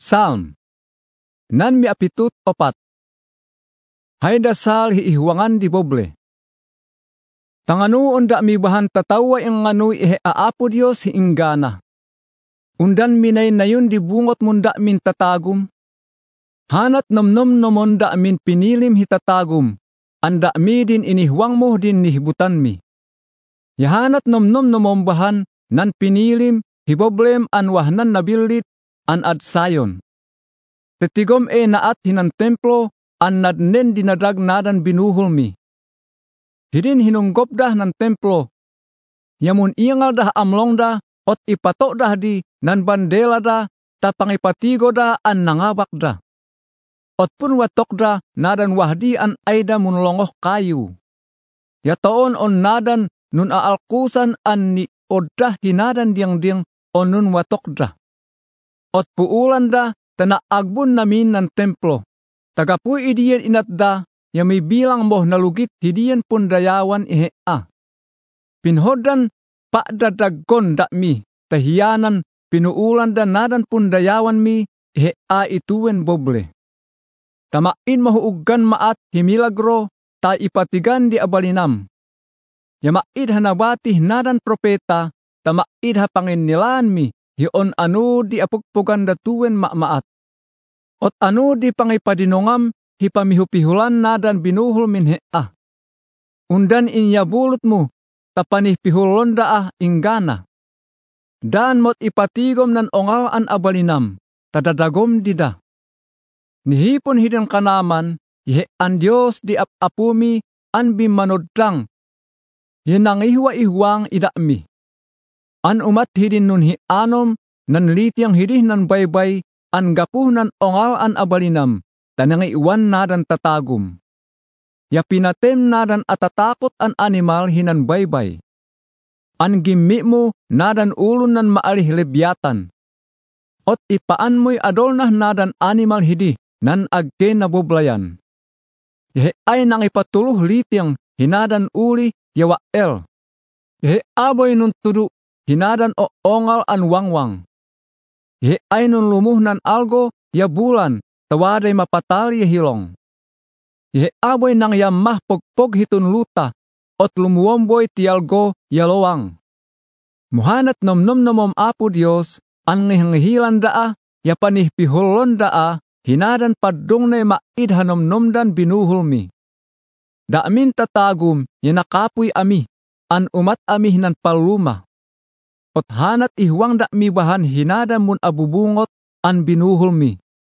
Psalm. Nan mi apitut opat. Hay dasal hiihuangan di boble. Tanganu onda mi bahan tatawa ang nganu ihe aapo Dios hiinggana. Undan minay nayon di bungot munda min tatagum. Hanat nomnom nomonda min pinilim hitatagum. Anda mi din inihuang mo din nihibutan mi. Yahanat nomnom nomombahan nan pinilim hiboblem an wahnan nabilit an adsayon. Tetigom naat hinan templo an nadnen dinadag nadan binuhul mi. Hidin hinunggop dah nan templo. Yamun iyangal dah amlong dah ot ipatok dah di nan bandela dah tapangipatigo dah an nangabak dah. Ot pun watok dah nadan wahdi an aida munlongoh kayu. Yatoon on nadan nun aalkusan an ni odah hinadan diang on nun watok dah. Ot puulan dah tanaagbun namin ng templo. Tagapuy idiyan inat da, ya may bilang moh nalugit hidiyan pundayawan ihea. Pinhodan paadadagon da mi, tahiyanan pinuulan da nadan pundayawan mi, ihea ituwen boble. Tamain mahuugan maat himilagro, ta ipatigan di abalinam. Yamaid hanawati nadan propeta, tamaid ha panginnilaan mi, hiyon anu di apugpugan datuwen maat. Ot anu di pangipadinongam hipamihupihulan nadan binuhul min hea. Undan inyabulot mo, tapanih pihulon daah inggana. Dan mot ipatigom nan ongal an abalinam, tadadagom dida. Nihipon hidang kanaman, an Diyos di apapumi an bimanodang. Hinangihwa-ihwang idami. An umat hidin nun hianom, nan litiang hidih nan baybay, an gapuhnan ongal an abalinam, tanang iwan nadan tatagum. Ya pinatem nadan atatakot an animal hinan baybay. An gimmi mo nadan ulun nan maalih lebyatan. Ot ipaan mo'y adol na nadan animal hidi, nan agke nabublayan. Yahe ay nang ipatuluh litiang hinadan uli yawael. Yahe aboy nun tudu hinadan o ongal an wangwang. Yahe ay nun lumuhnan algo ya bulan tawaday mapatali ya hilong. Yahe aboy nang yamah pogpog hitun luta ot lumuomboy ti algo ya lowang. Muhanat nomnom nomom apo Dios an ngihangihilan daa ya panihpihulon daa hinadan padung na maid hanomnomdan binuhul mi. Daamin tatagum ya nakapuy ami an umat ami hinan paluma. Ot hanat ihwang da mi bahan hinadan mun abubungot an binuhul mi.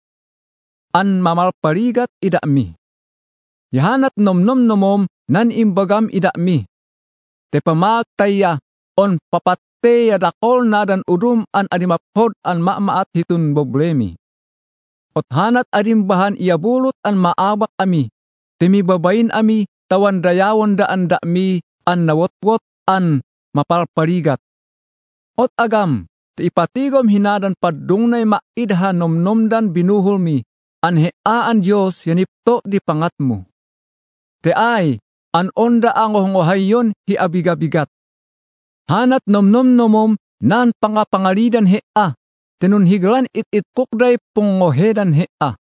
An mamalparigat ida mi. Yahanat nomnom nomom nan imbagam ida mi. Te pamataya on papateya dakol nadan udum an adimaphod an maamaat hitun boblemi. Ot hanat adimbahan iabulot an maabak ami. Temi babain ami tawan dayawon daan da mi an nawotwot an mapalparigat. Ot agam, ti ipatigom hinadan padungnay maidha nomnomdan binuhul mi, an heaan Diyos yanipto di pangat mo. Te ay, an onda ang ngohayon hi abigabigat. Hanat nomnom nomom nan pangapangalidan hea, tinun higlan it kukday pungohedan hea.